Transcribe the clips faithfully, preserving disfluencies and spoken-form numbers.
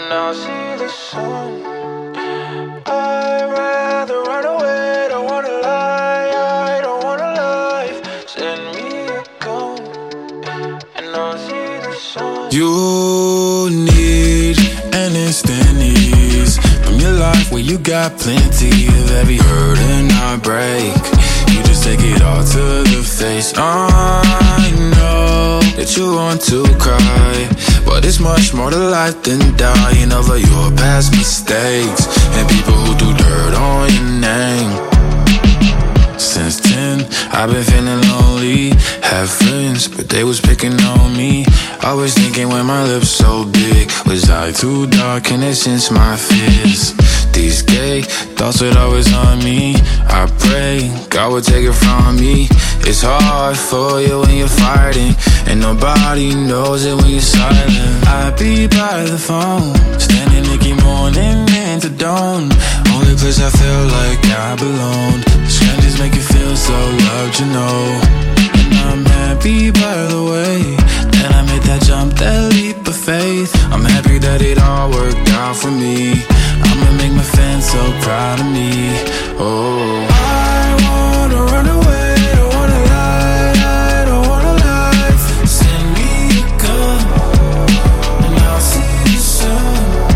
I'll see the sun. I'd rather run away, don't wanna lie, I don't wanna lie. Send me a gun, and I'll see the sun. You need an instant ease from your life where you got plenty of every hurt and heartbreak. You just take it all to the face. I know that you want to cry, but it's much more to life than dying over your past mistakes and people who do dirt on your name. Since ten, I've been feeling lonely. Had friends, but they was picking on me. Always thinking when my lips so big, was I too dark and it since my fears? These gay thoughts would always on me. I pray God would take it from me. It's hard for you when you're fighting, and nobody knows it when you're silent. I be by the phone, standing Nicky morning into dawn. Only place I feel like I belong. Strangers make you feel so loved, you know. And I'm happy by the way that I made that jump, that leap of faith. I'm happy that it all worked out for me. I'ma make my fans so proud of me. Oh, I wanna run away, don't wanna lie, I don't wanna lie. Send me a gun, and I'll see the sun.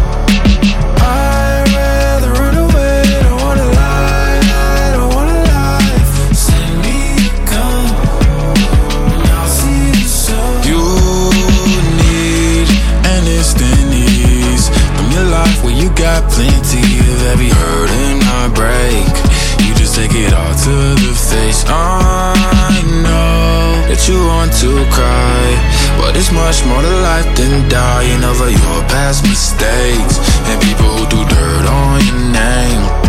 I'd rather run away, don't wanna lie, I don't wanna lie. Send me a gun, and I'll see the sun. You need an instant ease from your life where you got plenty of every hurt and heartbreak. You just take it all to the face. I know that you want to cry, but it's much more to life than dying over your past mistakes and people who do dirt on your name.